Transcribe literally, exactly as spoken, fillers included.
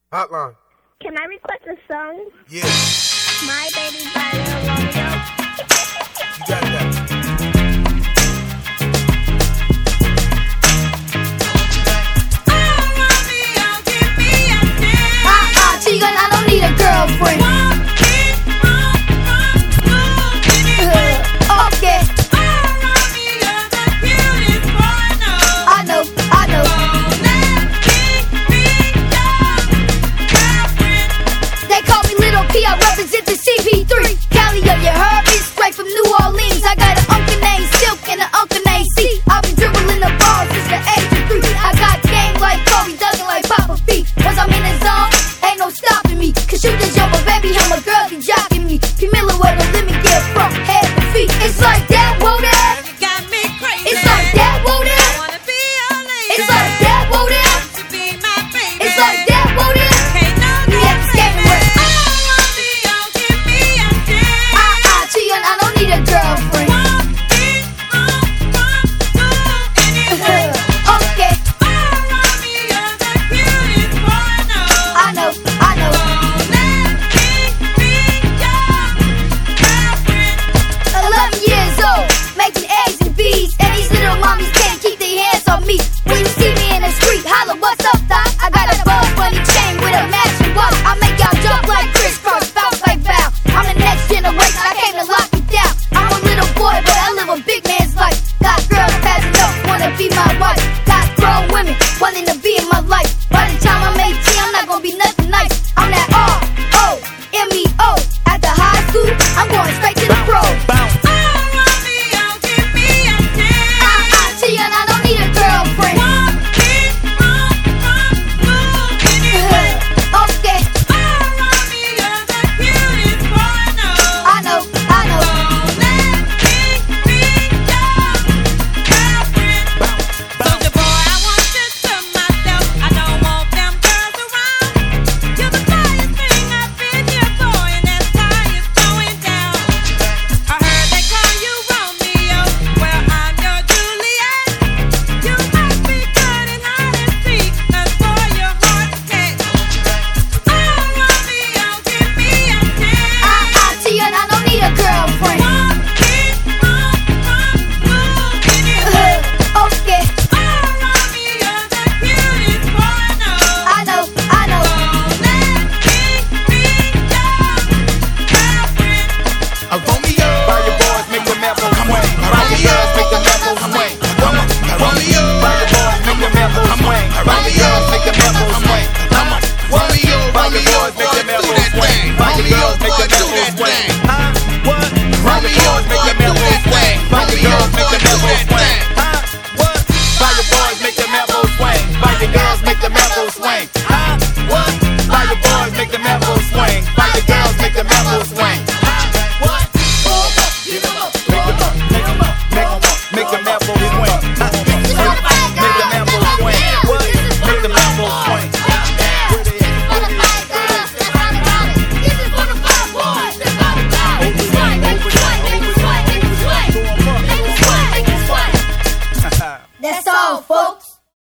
Hotline. Can I request a song? Yeah. My Baby by Lil Romeo. You got that. Uh-uh, Chica, I don't need a girlfriend. Uh, okay. I know, I know. They call me Little P, I represent the C P three. Cali, yo, you heard me? Straight from New Orleans. I got an uncle named Silk and an uncle named C. I've been dribbling the ball since the age of three. I got game like Kobe, ducking like Papa P. Once I'm in the zone, ain't no stopping me. Cause you just yo, my baby, how my girl be jocking me. P. Miller, where the limit get from head to feet. It's like that, whoa, that. Got me crazy. It's like that, whoa, that. Wanna be your lady. It's like that, whoa, that. To be my baby. It's like that, whoa, that. Can't no We have to skate with. Romeo, give me a chance. Uh-uh, Chia, I don't need a girlfriend. Won't keep on, won't do anything. Okay, Oh, Romeo, the cutest boy I know. I know, I know. Oh, let me be your girlfriend. eleven years old, making A's and B's, and these little mommies can't keep their hands on me. When you see me in the street, holla, what's up, doc? I got a